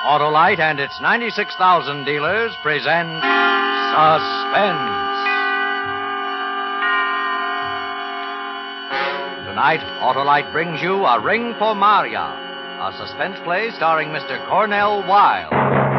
Autolite and its 96,000 dealers present Suspense. Tonight, Autolite brings you A Ring for Maria, a suspense play starring Mr. Cornell Wilde.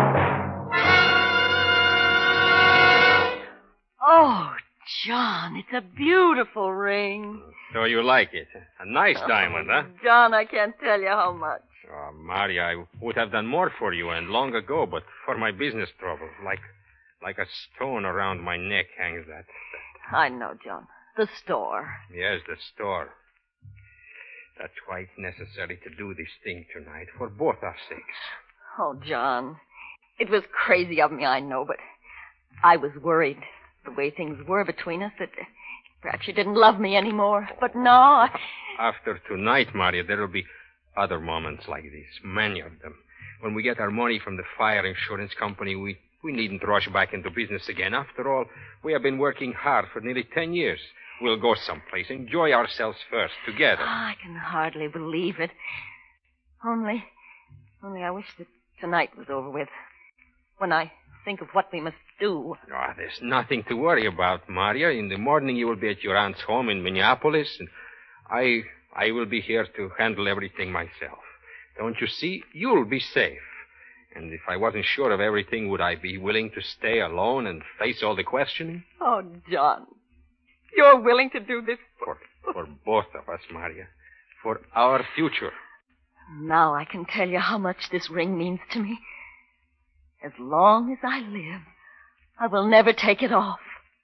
Oh, John, it's a beautiful ring. So you like it. A nice diamond, huh? John, I can't tell you how much. Oh, Maria, I would have done more for you and long ago, but for my business troubles, like a stone around my neck hangs that. I know, John. The store. Yes, the store. That's why it's necessary to do this thing tonight, for both our sakes. Oh, John, it was crazy of me, I know, but I was worried the way things were between us that perhaps you didn't love me anymore. But no, After tonight, Maria, there will be other moments like this, many of them. When we get our money from the fire insurance company, we needn't rush back into business again. After all, we have been working hard for nearly 10 years. We'll go someplace, enjoy ourselves first, together. I can hardly believe it. Only I wish that tonight was over with. When I think of what we must do. Oh, there's nothing to worry about, Maria. In the morning, you will be at your aunt's home in Minneapolis, and I will be here to handle everything myself. Don't you see? You'll be safe. And if I wasn't sure of everything, would I be willing to stay alone and face all the questioning? Oh, John, you're willing to do this For both of us, Maria. For our future. Now I can tell you how much this ring means to me. As long as I live, I will never take it off.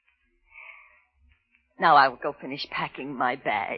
Now I will go finish packing my bag.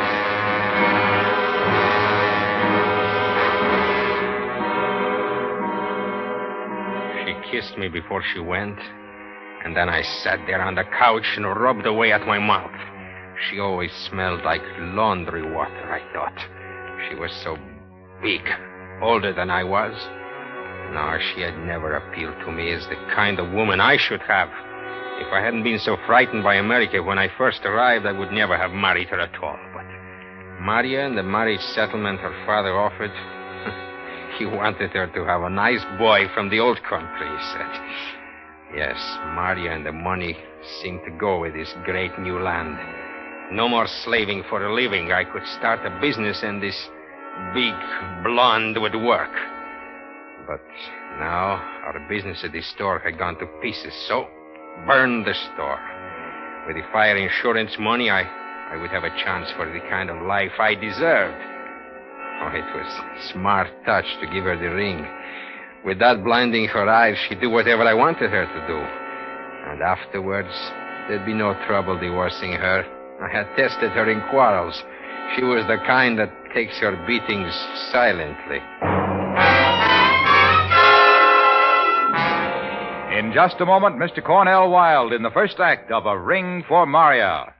She kissed me before she went, and then I sat there on the couch and rubbed away at my mouth. She always smelled like laundry water, I thought. She was so big, older than I was. No, she had never appealed to me as the kind of woman I should have. If I hadn't been so frightened by America when I first arrived, I would never have married her at all. But Maria and the marriage settlement her father offered, he wanted her to have a nice boy from the old country, he said. Yes, Maria and the money seemed to go with this great new land. No more slaving for a living. I could start a business and this big blonde would work. But now our business at the store had gone to pieces, so burn the store. With the fire insurance money, I would have a chance for the kind of life I deserved. Oh, it was a smart touch to give her the ring. With that blinding her eyes, she'd do whatever I wanted her to do. And afterwards, there'd be no trouble divorcing her. I had tested her in quarrels. She was the kind that takes her beatings silently. In just a moment, Mr. Cornell Wilde in the first act of A Ring for Maria.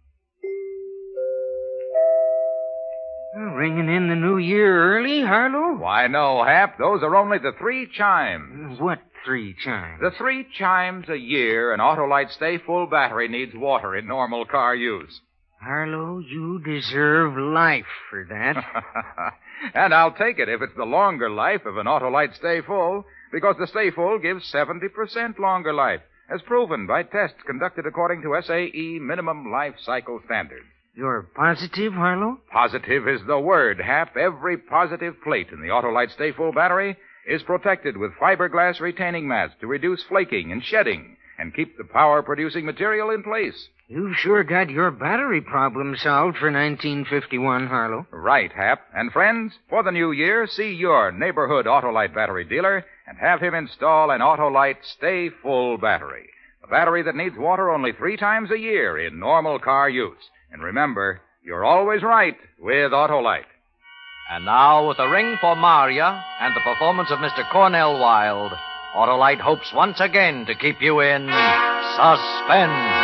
Ringing in the new year early, Harlow? Why, no, Hap. Those are only the 3 chimes. What 3 chimes? The 3 chimes a year an Autolite Stay Full battery needs water in normal car use. Harlow, you deserve life for that. And I'll take it if it's the longer life of an Autolite Stay Full, because the Stay Full gives 70% longer life, as proven by tests conducted according to SAE minimum life cycle standards. You're positive, Harlow? Positive is the word, Hap. Every positive plate in the Autolite Stay Full battery is protected with fiberglass retaining mats to reduce flaking and shedding and keep the power-producing material in place. You've sure got your battery problem solved for 1951, Harlow. Right, Hap. And friends, for the new year, see your neighborhood Autolite battery dealer and have him install an Autolite Stay Full battery. A battery that needs water only 3 times a year in normal car use. And remember, you're always right with Autolite. And now, with A Ring for Maria and the performance of Mr. Cornell Wilde, Autolite hopes once again to keep you in suspense.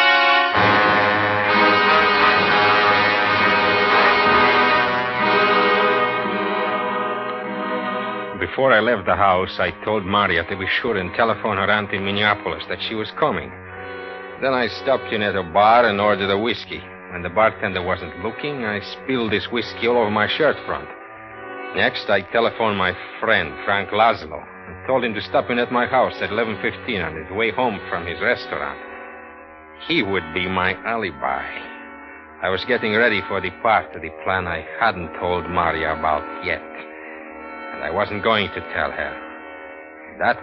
Before I left the house, I told Maria to be sure and telephone her aunt in Minneapolis that she was coming. Then I stopped in at a bar and ordered a whiskey. When the bartender wasn't looking, I spilled this whiskey all over my shirt front. Next, I telephoned my friend, Frank Laszlo, and told him to stop in at my house at 11:15 on his way home from his restaurant. He would be my alibi. I was getting ready for the part of the plan I hadn't told Maria about yet. And I wasn't going to tell her. That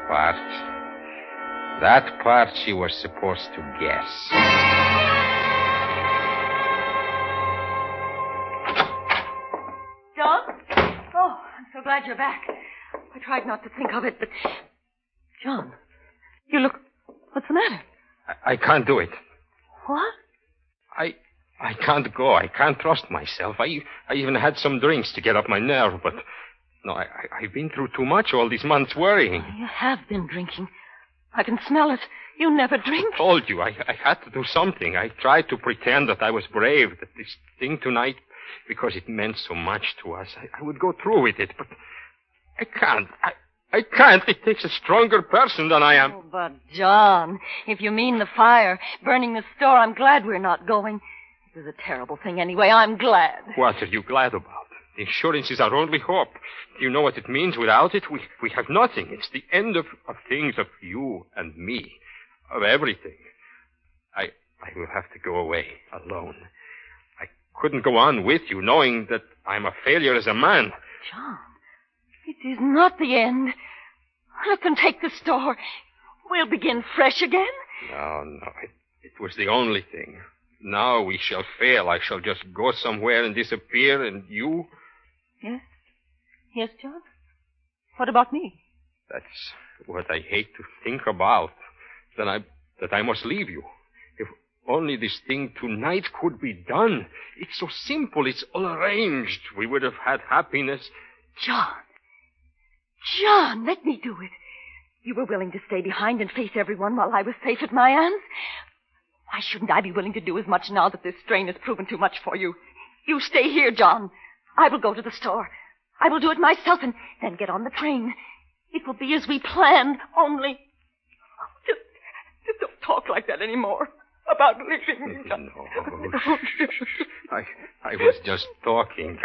part she was supposed to guess. John? Oh, I'm so glad you're back. I tried not to think of it, but... John, you look... What's the matter? I can't do it. What? I can't go. I can't trust myself. I even had some drinks to get up my nerve, but... No, I've been through too much all these months worrying. You have been drinking. I can smell it. You never drink. I told you, I had to do something. I tried to pretend that I was brave, that this thing tonight, because it meant so much to us, I would go through with it, but I can't. I can't. It takes a stronger person than I am. Oh, but, John, if you mean the fire, burning the store, I'm glad we're not going. It was a terrible thing anyway. I'm glad. What are you glad about? The insurance is our only hope. Do you know what it means? Without it, we have nothing. It's the end of things, of you and me, of everything. I will have to go away alone. I couldn't go on with you knowing that I'm a failure as a man. John, it is not the end. I can take the store. We'll begin fresh again. No. It was the only thing. Now we shall fail. I shall just go somewhere and disappear, and you... Yes? Yes, John? What about me? That's what I hate to think about. That I must leave you. If only this thing tonight could be done. It's so simple. It's all arranged. We would have had happiness. John, let me do it. You were willing to stay behind and face everyone while I was safe at my aunt's. Why shouldn't I be willing to do as much now that this strain has proven too much for you? You stay here, John. I will go to the store. I will do it myself and then get on the train. It will be as we planned, only... Just don't talk like that anymore about leaving me. No. I was just talking.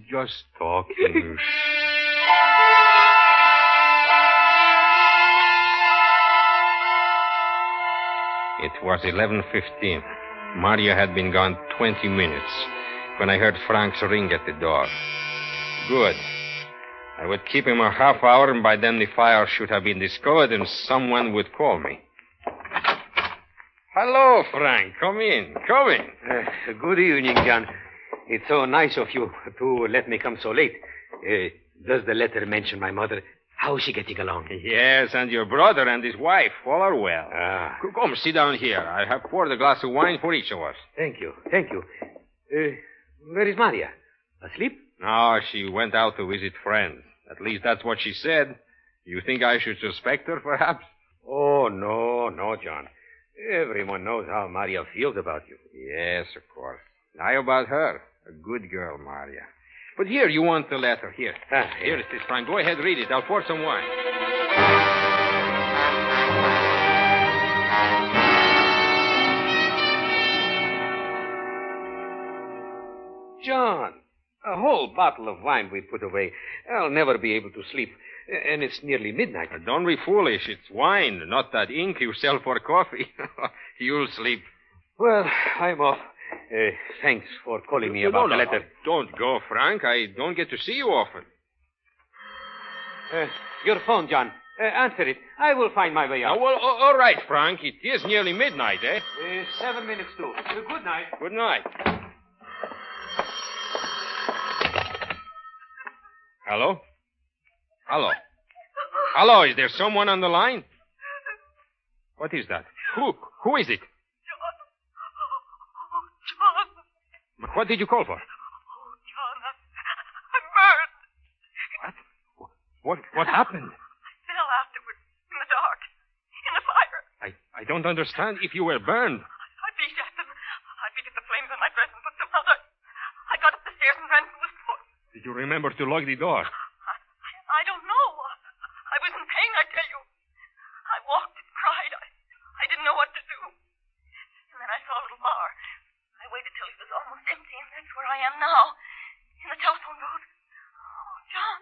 It was 11:15. Maria had been gone 20 minutes when I heard Frank's ring at the door. Good. I would keep him a half hour, and by then the fire should have been discovered, and someone would call me. Hello, Frank. Come in. Good evening, John. It's so nice of you to let me come so late. Does the letter mention my mother? How is she getting along? Yes, and your brother and his wife all are well. Come, sit down here. I have poured a glass of wine for each of us. Thank you. Where is Maria? Asleep? No, she went out to visit friends. At least that's what she said. You think I should suspect her, perhaps? Oh, no, John. Everyone knows how Maria feels about you. Yes, of course. Now about her. A good girl, Maria. But here, you want the letter. Here. Here it is, Frank. Go ahead, read it. I'll pour some wine. John, a whole bottle of wine we put away. I'll never be able to sleep. And it's nearly midnight. Don't be foolish. It's wine, not that ink you sell for coffee. You'll sleep. Well, I'm off. Thanks for calling me about the letter. Don't go, Frank. I don't get to see you often. Your phone, John. Answer it. I will find my way out. Well, all right, Frank. It is nearly midnight, eh? 7 minutes to. Good night. Good night. Hello? Hello, is there someone on the line? What is that? Who is it? John. What did you call for? Oh, John, I'm burned. What happened? I fell afterward in the dark, in the fire. I don't understand. If you were burned. I beat at them. I beat at the flames on my dress and put them out. I got up the stairs and ran from the store. Did you remember to lock the door? I don't know. I was in pain, I tell you. I walked and cried. I didn't know what to do. And then I saw a little bar. I waited till it was almost empty, and that's where I am now. In the telephone booth. Oh, John.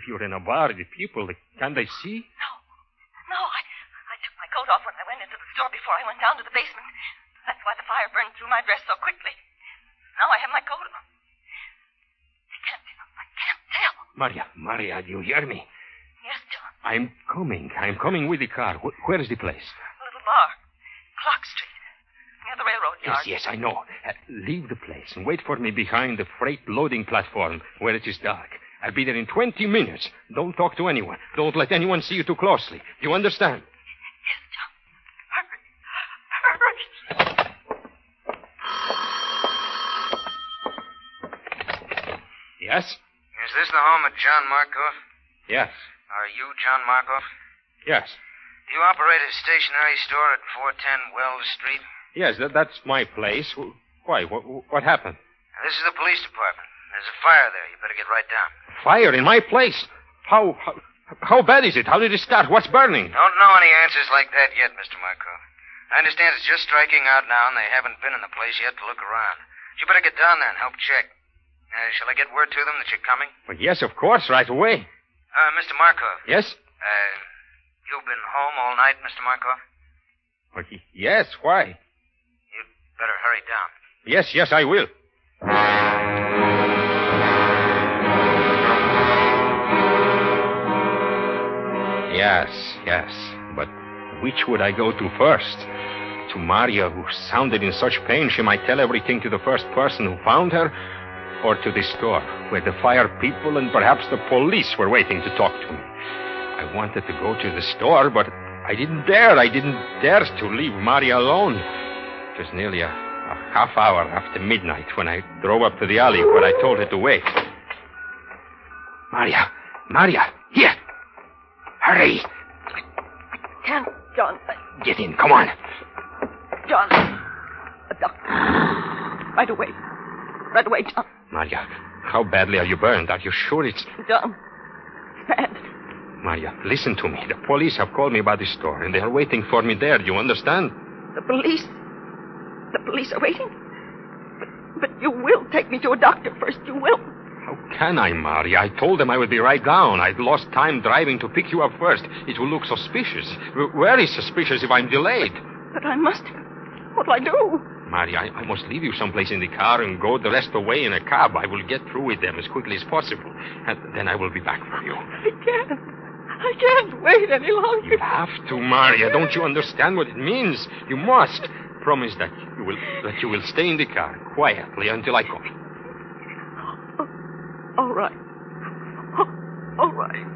you're in a bar, the people, can they see? No, I took my coat off when I went into the store before I went down to the basement. That's why the fire burned through my dress so quickly. Now I have my coat on. I can't tell. Maria, do you hear me? Yes, John. I'm coming with the car. Where is the place? A little bar. Clark Street. Near the railroad yard. Yes, I know. Leave the place and wait for me behind the freight loading platform where it is dark. I'll be there in 20 minutes. Don't talk to anyone. Don't let anyone see you too closely. You understand? Yes, John. Hurry. Yes? Is this the home of John Markov? Yes. Are you John Markov? Yes. Do you operate a stationery store at 410 Wells Street? Yes, that's my place. Why? What happened? This is the police department. There's a fire there. You better get right down. Fire in my place? How bad is it? How did it start? What's burning? Don't know any answers like that yet, Mr. Markov. I understand it's just striking out now, and they haven't been in the place yet to look around. You better get down there and help check. Shall I get word to them that you're coming? Well, yes, of course, right away. Mr. Markov. Yes? You've been home all night, Mr. Markov? Well, yes, why? You'd better hurry down. Yes, I will. Yes. But which would I go to first? To Maria, who sounded in such pain she might tell everything to the first person who found her? Or to the store, where the fire people and perhaps the police were waiting to talk to me? I wanted to go to the store, but I didn't dare. I didn't dare to leave Maria alone. It was nearly a half hour after midnight when I drove up to the alley where I told her to wait. Maria, here. Hurry. I can't, John. Get in, come on. John. A doctor. Right away, John. Maria, how badly are you burned? Are you sure it's... John, it's bad. Maria, listen to me. The police have called me about the store, and they are waiting for me there. Do you understand? The police are waiting? But you will take me to a doctor first. You will. How can I, Maria? I told them I would be right down. I'd lost time driving to pick you up first. It will look suspicious. Very suspicious if I'm delayed. But I must. What'll I do? Maria, I must leave you someplace in the car and go the rest of the way in a cab. I will get through with them as quickly as possible. And then I will be back for you. I can't wait any longer. You have to, Maria. Don't you understand what it means? You must. Promise that you will stay in the car quietly until I call. All right. All right.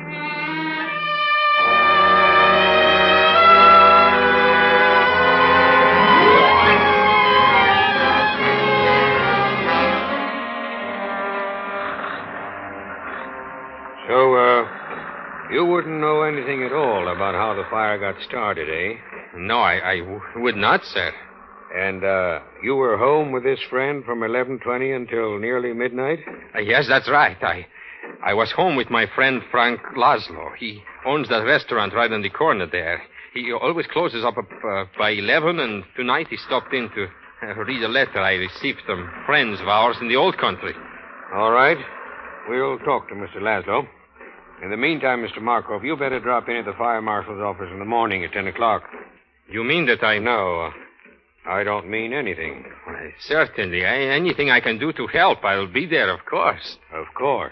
So, you wouldn't know anything at all about how the fire got started, eh? No, I would not, sir. And, you were home with this friend from 11:20 until nearly midnight? Yes, that's right. I was home with my friend Frank Laszlo. He owns that restaurant right on the corner there. He always closes up by 11, and tonight he stopped in to read a letter I received from friends of ours in the old country. All right. We'll talk to Mr. Laszlo. In the meantime, Mr. Markov, you better drop in at the fire marshal's office in the morning at 10 o'clock. You mean that I... No, I don't mean anything. Well, certainly. Anything I can do to help, I'll be there, of course. Of course.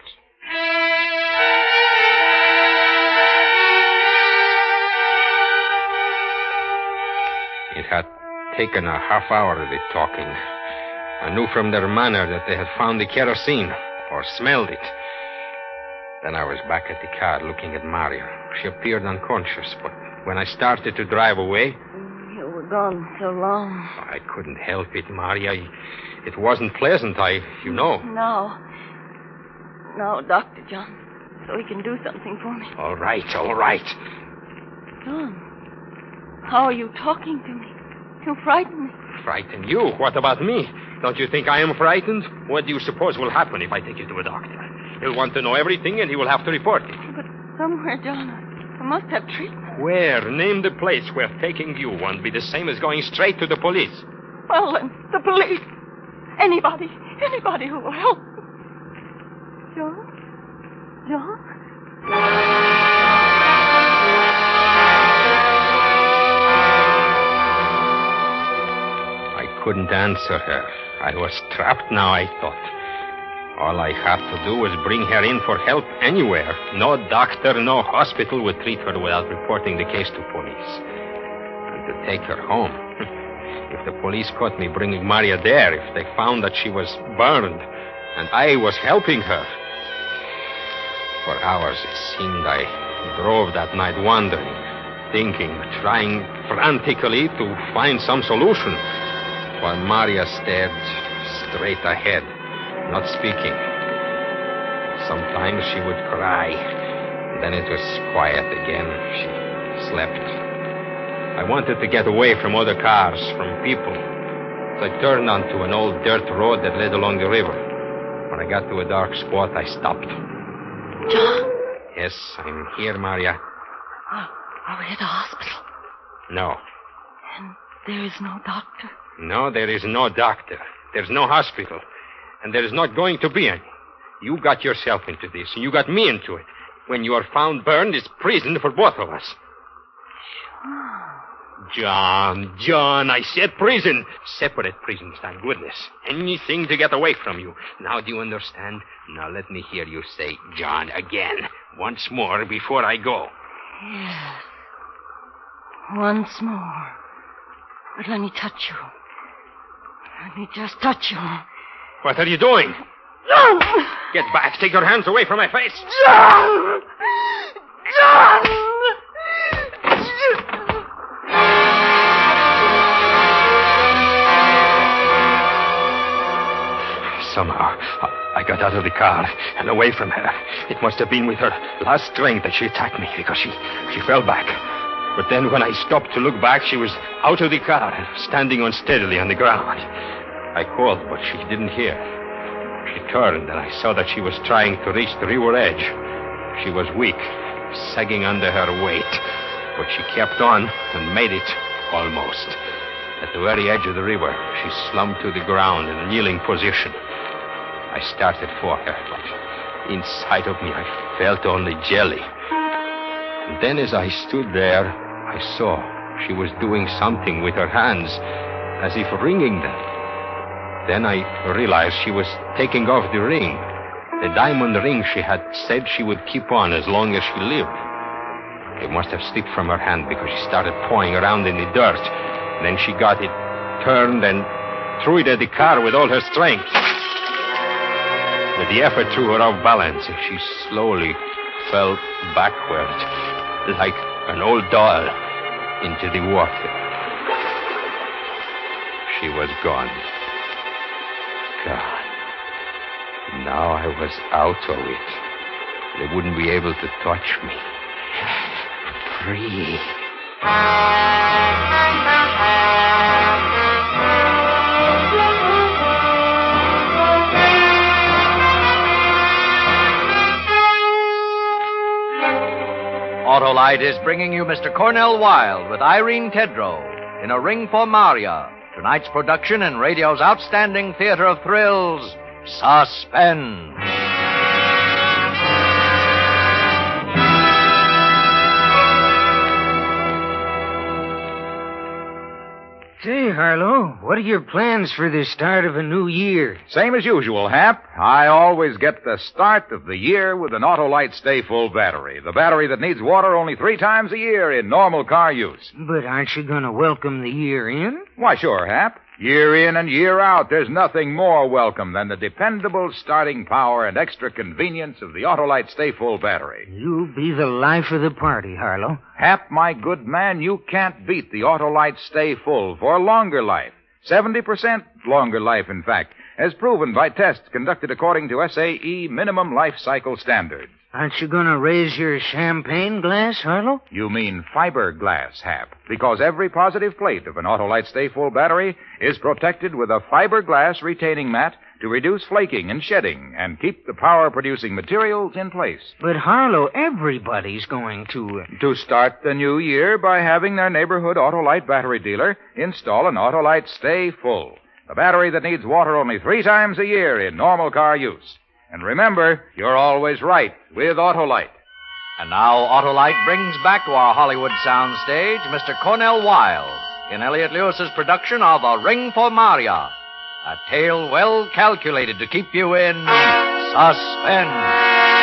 It had taken a half hour of the talking. I knew from their manner that they had found the kerosene, or smelled it. Then I was back at the car looking at Maria. She appeared unconscious, but when I started to drive away... You were gone so long. I couldn't help it, Maria. It wasn't pleasant, you know. No, Dr. John, so he can do something for me. All right. John, how are you talking to me? You frighten me. Frighten you? What about me? Don't you think I am frightened? What do you suppose will happen if I take you to a doctor? He'll want to know everything, and he will have to report it. But somewhere, John, I must have treatment. Where? Name the place where taking you won't be the same as going straight to the police. Well, then, the police. Anybody who will help me. John? I couldn't answer her. I was trapped now, I thought. All I had to do was bring her in for help anywhere. No doctor, no hospital would treat her without reporting the case to police. And to take her home. If the police caught me bringing Maria there, if they found that she was burned, and I was helping her. For hours, it seemed, I drove that night wandering, thinking, trying frantically to find some solution, while Maria stared straight ahead, not speaking. Sometimes she would cry. Then it was quiet again. She slept. I wanted to get away from other cars, from people. So I turned onto an old dirt road that led along the river. When I got to a dark spot, I stopped. John? Yes, I'm here, Maria. Are we at the hospital? No. And there is no doctor? No, there is no doctor. There's no hospital. And there is not going to be any. You got yourself into this, and you got me into it. When you are found burned, it's prison for both of us. John, I said prison. Separate prisons, thank goodness. Anything to get away from you. Now, do you understand? Now, let me hear you say, John, again. Once more before I go. Yes. Once more. But let me touch you. Let me just touch you. What are you doing? John! Get back. Take your hands away from my face. John! John! Somehow, I got out of the car and away from her. It must have been with her last strength that she attacked me, because she fell back. But then when I stopped to look back, she was out of the car and standing unsteadily on the ground. I called, but she didn't hear. She turned, and I saw that she was trying to reach the river edge. She was weak, sagging under her weight, but she kept on and made it almost. At the very edge of the river, she slumped to the ground in a kneeling position. I started for her, but inside of me I felt only jelly. And then as I stood there, I saw she was doing something with her hands, as if wringing them. Then I realized she was taking off the ring, the diamond ring she had said she would keep on as long as she lived. It must have slipped from her hand because she started pawing around in the dirt. Then she got it, turned, and threw it at the car with all her strength. But the effort threw her off balance, and she slowly fell backward, like an old doll, into the water. She was gone. God. Now I was out of it. They wouldn't be able to touch me. Free. Autolite is bringing you Mr. Cornell Wilde with Irene Tedrow in A Ring for Maria, tonight's production in radio's outstanding theater of thrills, Suspense. Say, Harlow, what are your plans for the start of a new year? Same as usual, Hap. I always get the start of the year with an Autolite Stay Full battery. The battery that needs water only 3 times a year in normal car use. But aren't you going to welcome the year in? Why, sure, Hap. Year in and year out, there's nothing more welcome than the dependable starting power and extra convenience of the Autolite Stay Full battery. You'll be the life of the party, Harlow. Hap, my good man, you can't beat the Autolite Stay Full for longer life. 70% longer life, in fact, as proven by tests conducted according to SAE minimum life cycle standards. Aren't you going to raise your champagne glass, Harlow? You mean fiberglass, Hap, because every positive plate of an Autolite Stay Full battery is protected with a fiberglass retaining mat to reduce flaking and shedding and keep the power-producing materials in place. But, Harlow, everybody's going to... To start the new year by having their neighborhood Autolite battery dealer install an Autolite Stay Full, a battery that needs water only 3 times a year in normal car use. And remember, you're always right with Autolite. And now Autolite brings back to our Hollywood soundstage Mr. Cornell Wilde in Elliot Lewis's production of A Ring for Maria, a tale well calculated to keep you in suspense.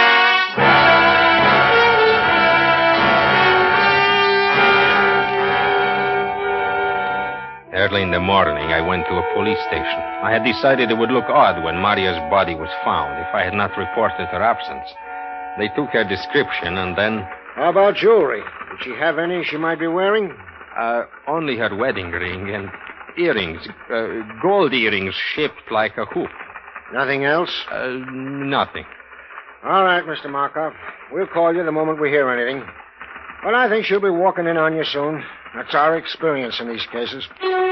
Early in the morning, I went to a police station. I had decided it would look odd when Maria's body was found if I had not reported her absence. They took her description and then... How about jewelry? Did she have any she might be wearing? Only her wedding ring and earrings. Gold earrings shaped like a hoop. Nothing else? Nothing. All right, Mr. Markov. We'll call you the moment we hear anything. But I think she'll be walking in on you soon. That's our experience in these cases.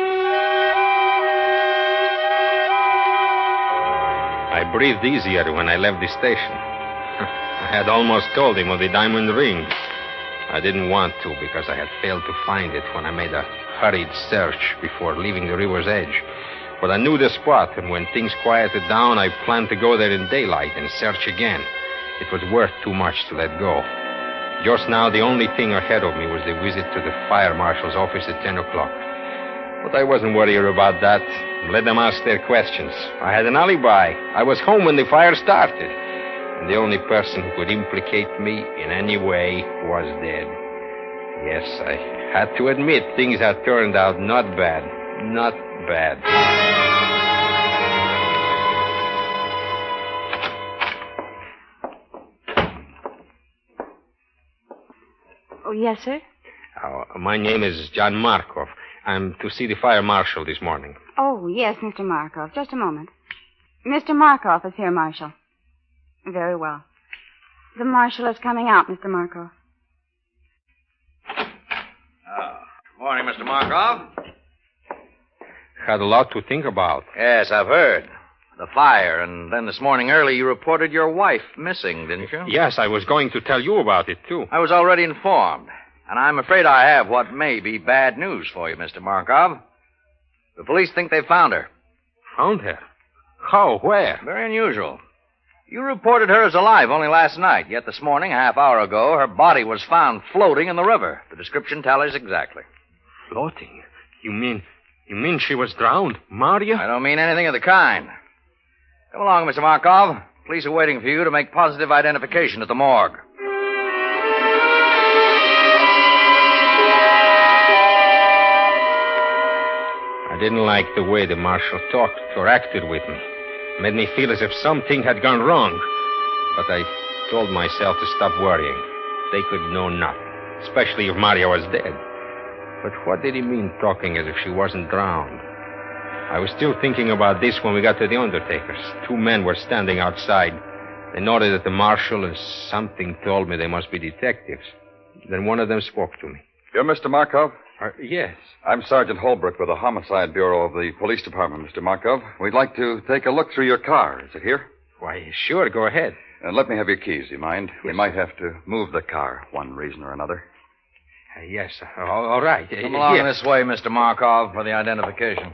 I breathed easier when I left the station. I had almost told him of the diamond ring. I didn't want to because I had failed to find it when I made a hurried search before leaving the river's edge. But I knew the spot, and when things quieted down, I planned to go there in daylight and search again. It was worth too much to let go. Just now, the only thing ahead of me was the visit to the fire marshal's office at 10 o'clock. But I wasn't worried about that. Let them ask their questions. I had an alibi. I was home when the fire started. And the only person who could implicate me in any way was dead. Yes, I had to admit things had turned out not bad. Not bad. Oh, yes, sir? My name is John Markov. I'm to see the fire marshal this morning. Oh, yes, Mr. Markov. Just a moment. Mr. Markov is here, Marshal. Very well. The marshal is coming out, Mr. Markov. Morning, Mr. Markov. Had a lot to think about. Yes, I've heard. The fire, and then this morning early you reported your wife missing, didn't you? Yes, I was going to tell you about it, too. I was already informed, and I'm afraid I have what may be bad news for you, Mr. Markov. The police think they found her. Found her? How? Where? Very unusual. You reported her as alive only last night, yet this morning, a half hour ago, her body was found floating in the river. The description tallies exactly. Floating? You mean she was drowned? Maria? I don't mean anything of the kind. Come along, Mr. Markov. Police are waiting for you to make positive identification at the morgue. I didn't like the way the marshal talked or acted with me. Made me feel as if something had gone wrong. But I told myself to stop worrying. They could know nothing, especially if Maria was dead. But what did he mean talking as if she wasn't drowned? I was still thinking about this when we got to the undertaker's. 2 men were standing outside. They nodded at the marshal, and something told me they must be detectives. Then one of them spoke to me. You're Mr. Markov? Yes. I'm Sergeant Holbrook with the Homicide Bureau of the Police Department, Mr. Markov. We'd like to take a look through your car. Is it here? Why, sure, go ahead. And let me have your keys, do you mind? Yes. We might have to move the car, one reason or another. Yes, all right. Come along this way, Mr. Markov, for the identification.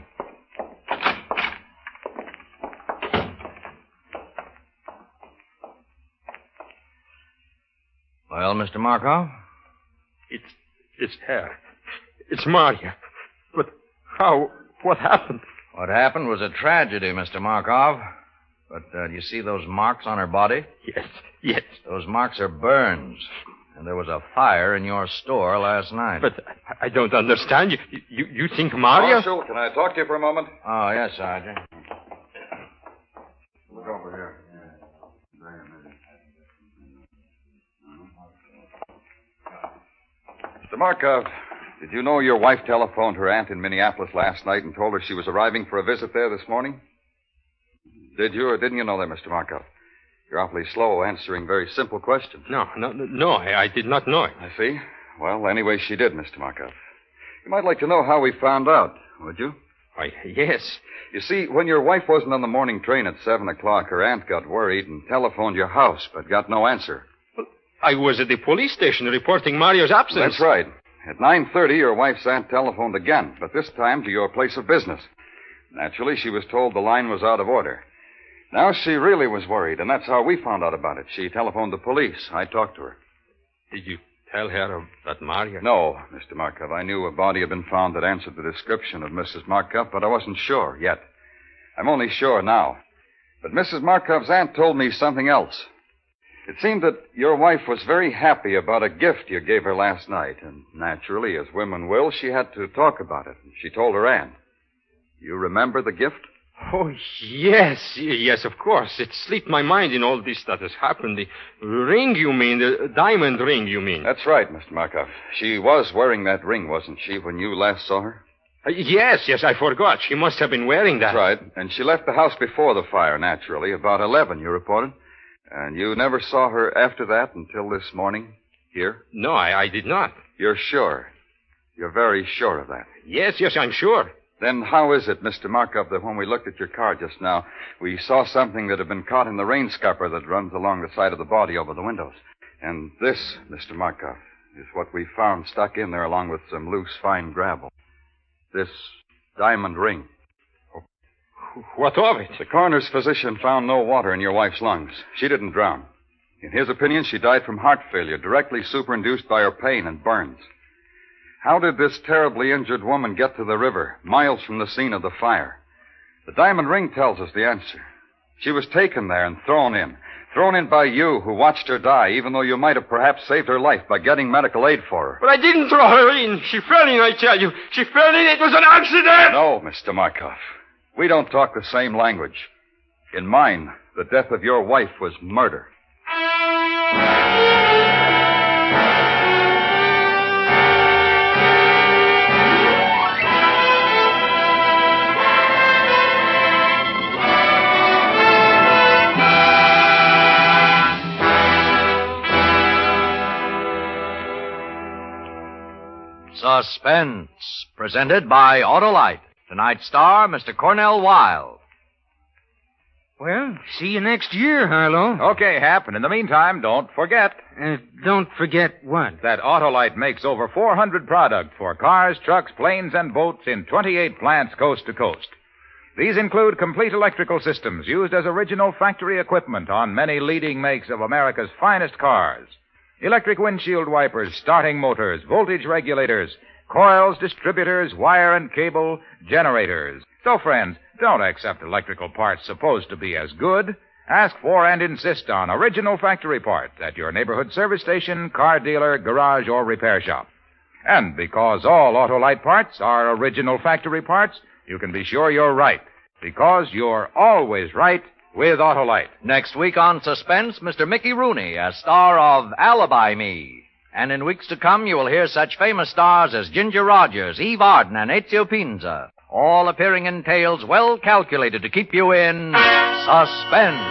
Well, Mr. Markov? It's her. It's Maria. But how? What happened? What happened was a tragedy, Mr. Markov. But do you see those marks on her body? Yes. Those marks are burns. And there was a fire in your store last night. But I don't understand. You think Maria... Marshal, can I talk to you for a moment? Oh, yes, Sergeant. Look over here. Mr. Markov, did you know your wife telephoned her aunt in Minneapolis last night and told her she was arriving for a visit there this morning? Did you or didn't you know that, Mr. Markov? You're awfully slow answering very simple questions. No, I did not know it. I see. Well, anyway, she did, Mr. Markov. You might like to know how we found out, would you? Why, yes. You see, when your wife wasn't on the morning train at 7 o'clock, her aunt got worried and telephoned your house, but got no answer. I was at the police station reporting Maria's absence. That's right. At 9:30, your wife's aunt telephoned again, but this time to your place of business. Naturally, she was told the line was out of order. Now she really was worried, and that's how we found out about it. She telephoned the police. I talked to her. Did you tell her about Maria? No, Mr. Markov. I knew a body had been found that answered the description of Mrs. Markov, but I wasn't sure yet. I'm only sure now. But Mrs. Markov's aunt told me something else. It seemed that your wife was very happy about a gift you gave her last night, and naturally, as women will, she had to talk about it. She told her aunt. You remember the gift? Oh, yes, of course. It slipped my mind in all this that has happened. The ring, you mean, the diamond ring, you mean? That's right, Mr. Markov. She was wearing that ring, wasn't she, when you last saw her? Yes, I forgot. She must have been wearing that. That's right. And she left the house before the fire, naturally, about 11, you reported. And you never saw her after that until this morning, here? No, I did not. You're sure? You're very sure of that? Yes, I'm sure. Then how is it, Mr. Markov, that when we looked at your car just now, we saw something that had been caught in the rain scupper that runs along the side of the body over the windows? And this, Mr. Markov, is what we found stuck in there along with some loose, fine gravel. This diamond ring. What of it? The coroner's physician found no water in your wife's lungs. She didn't drown. In his opinion, she died from heart failure, directly superinduced by her pain and burns. How did this terribly injured woman get to the river, miles from the scene of the fire? The diamond ring tells us the answer. She was taken there and thrown in. Thrown in by you, who watched her die, even though you might have perhaps saved her life by getting medical aid for her. But I didn't throw her in. She fell in, I tell you. She fell in. It was an accident. No, Mr. Markov. We don't talk the same language. In mine, the death of your wife was murder. Suspense, presented by Autolite. Tonight's star, Mr. Cornell Wilde. Well, see you next year, Harlow. Okay, Hap, and in the meantime, don't forget. Don't forget what? That Autolite makes over 400 products for cars, trucks, planes, and boats in 28 plants coast to coast. These include complete electrical systems used as original factory equipment on many leading makes of America's finest cars. Electric windshield wipers, starting motors, voltage regulators, coils, distributors, wire and cable, generators. So, friends, don't accept electrical parts supposed to be as good. Ask for and insist on original factory parts at your neighborhood service station, car dealer, garage, or repair shop. And because all Autolite parts are original factory parts, you can be sure you're right. Because you're always right with Autolite. Next week on Suspense, Mr. Mickey Rooney, as star of Alibi Me. And in weeks to come, you will hear such famous stars as Ginger Rogers, Eve Arden, and Ezio Pinza, all appearing in tales well calculated to keep you in suspense.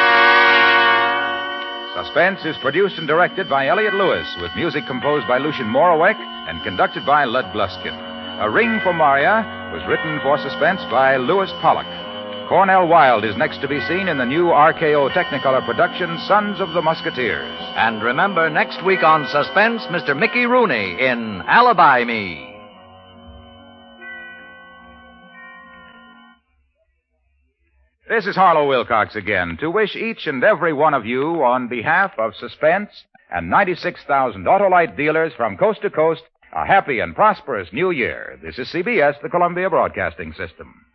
Suspense is produced and directed by Elliott Lewis, with music composed by Lucien Moraweck and conducted by Lud Gluskin. A Ring for Maria was written for Suspense by Louis Pollock. Cornell Wilde is next to be seen in the new RKO Technicolor production, Sons of the Musketeers. And remember, next week on Suspense, Mr. Mickey Rooney in Alibi Me. This is Harlow Wilcox again to wish each and every one of you, on behalf of Suspense and 96,000 Autolite dealers from coast to coast, a happy and prosperous new year. This is CBS, the Columbia Broadcasting System.